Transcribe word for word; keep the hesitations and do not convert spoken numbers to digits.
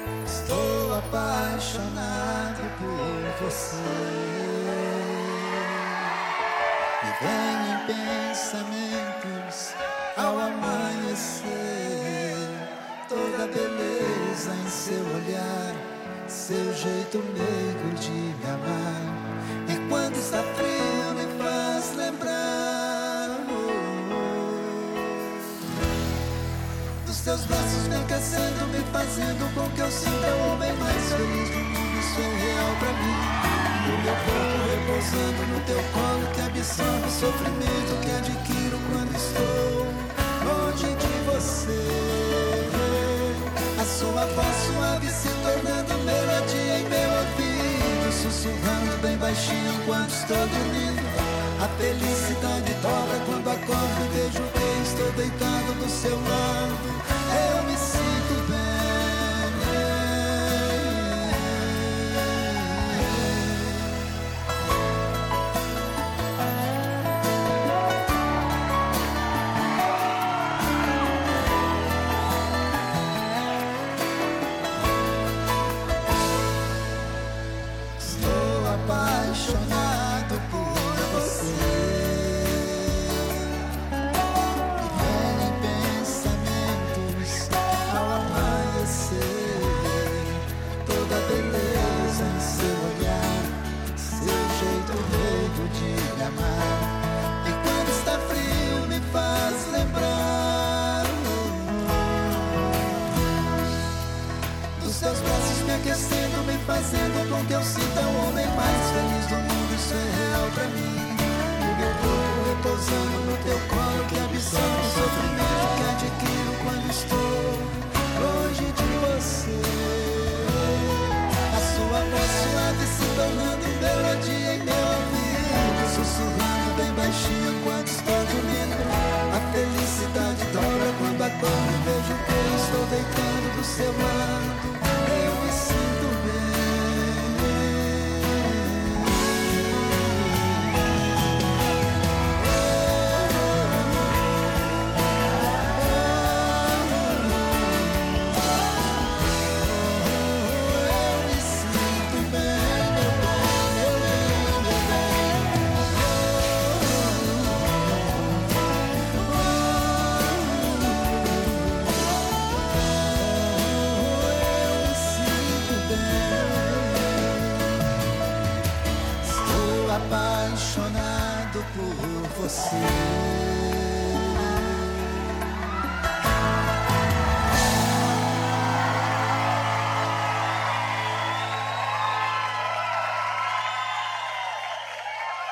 Estou apaixonado por você. Me vem em pensamentos ao amanhecer, toda beleza em seu olhar, seu jeito meigo de me amar. E quando está frio me faz lembrar dos teus braços me aquecendo, me fazendo com que eu sinta o homem mais feliz do mundo. Isso é real pra mim. O meu corpo repousando no teu colo, que absorve o sofrimento que adquiro quando estou longe de você. A sua voz suave se tornando melodia em meu ouvido, sussurrando bem baixinho enquanto estou dormindo. A felicidade dobra quando acordo e vejo que estou deitado do seu lado. Eu me sinto bem. Estou apaixonado por você. Me vem em pensamentos ao amanhecer, toda beleza em seu olhar, seu jeito meigo de me amar. E quando está frio me faz lembrar dos seus braços me aquecendo, me fazendo com que eu sinta o homem mais feliz do mundo. Isso é real pra mim. O meu corpo repousando no teu colo, que absorve o sofrimento que adquiro quando estou longe de você. A sua voz suave se tornando melodia em meu ouvido, sussurrando bem baixinho enquanto estou dormindo. A felicidade dobra quando acordo e vejo que eu estou deitando do seu lado. Eu me sinto bem. Apaixonado por você.